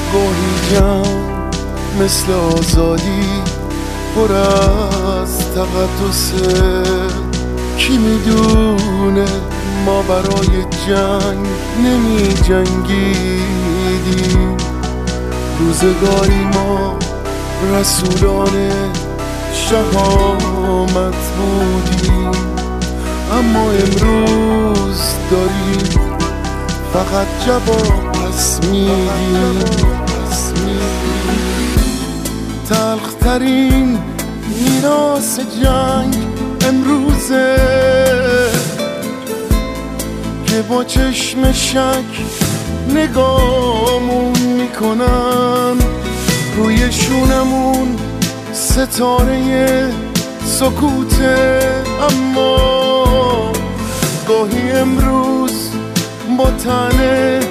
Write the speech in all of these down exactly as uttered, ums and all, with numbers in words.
گاهی جنگ مثل آزادی پر از تقدسه. کی میدونه ما برای جنگ نمی جنگیدیم. روزگاری ما رسولان شهامت بودیم، اما امروز داریم فقط جواب پس میدیم. تلخترین میراث جنگ امروزه که با چشم شک نگامون میکنن، روی شونمون ستاره سکوته. اما گاهی امروز با تنه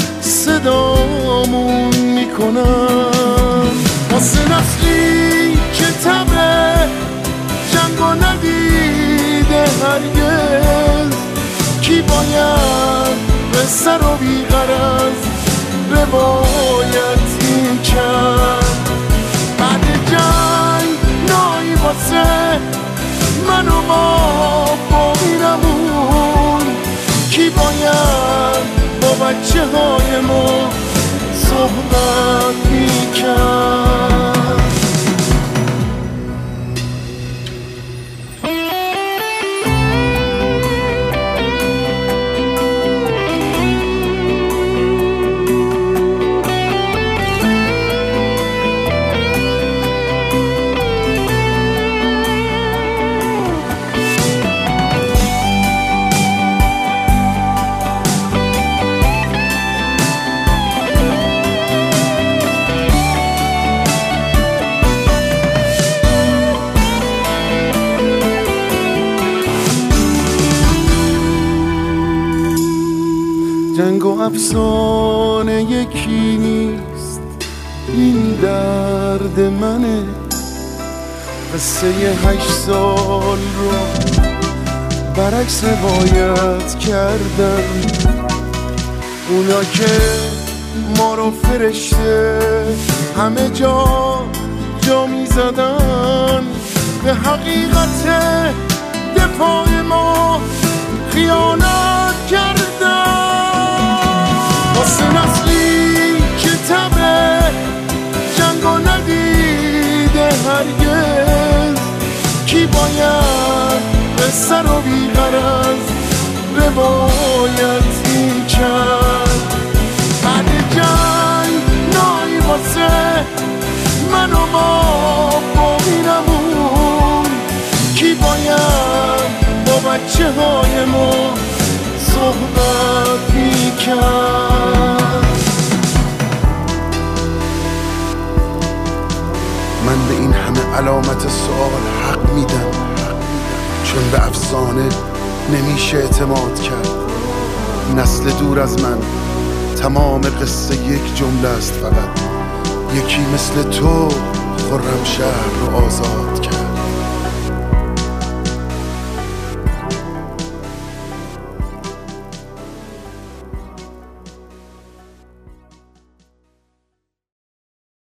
صدامون میکنن. واسه نسلی که تبه جنگو ندیده هرگز، کی باید به سر و بیغرض روایتی کرد؟ بعد جنگ نایی واسه من و ما باقیرمون، کی باید با بچه های ما صحبت میکرد؟ جنگ و افسانه یکی نیست، این درد منه. قصه هشت سال رو برعکس روایت کردن. اونا که ما رو فرشته همه جا جا می زدن، به حقیقت دفاع ما خیانت کردن. واسه نسلی که تبه جنگو ندیده هرگز، کی باید به سر و بیغرض روایتی کرد؟ بعد جنگ نایی واسه من و ما باقیرمون، کی باید با بچه های ما صحبت میکرد؟ من به این همه علامت سوال حق میدم، چون به افسانه نمیشه اعتماد کرد. نسل دور از من تمام قصه یک جمله است فقط، یکی مثل تو خرمشهر رو آزاد کرد.